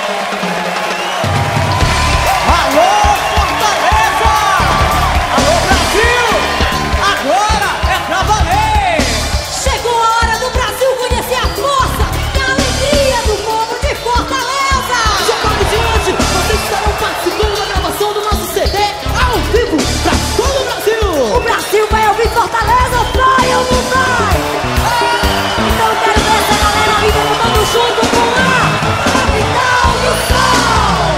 Fortaleza, vai ou não vai? Então eu quero ver essa galera aí todo mundo junto com a capital do sol.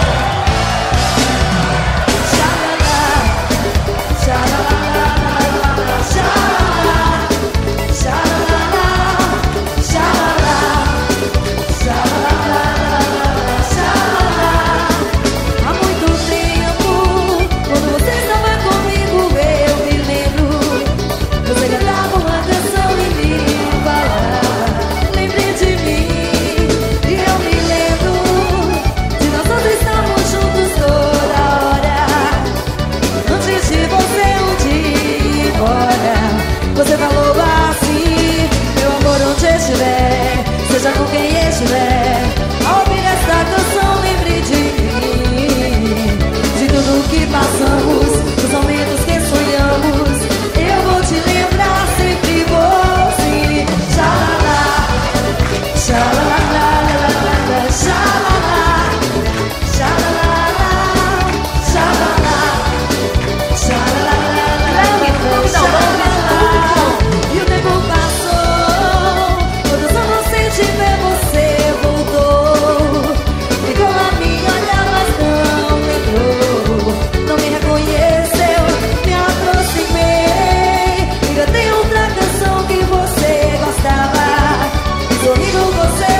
Xalala, xalala, xalala, xalala, xalala, xalala, xalala. Há muito tempo, quando você estava comigo, eu me lembro. Você cantava uma canção e me falava, lembre de mim. E eu me lembro de nós dois estarmos juntos toda hora. Antes de você ir embora, você falou assim: meu amor, onde estiver, seja com quem estiver, ao ouvir esta canção, lembre de mim. De tudo que passamos, dos momentos que sonhamos, eu vou te lembrar sempre você. Xalala, xalala, xalala, xalala, xalala, xalala, xalala. E o tempo passou, quantos anos sem te ver você voltou. Ficou a mim olhar, mas não lembrou, não me reconheceu, me aproximei. Ainda tem outra canção que você gostava, sorrindo você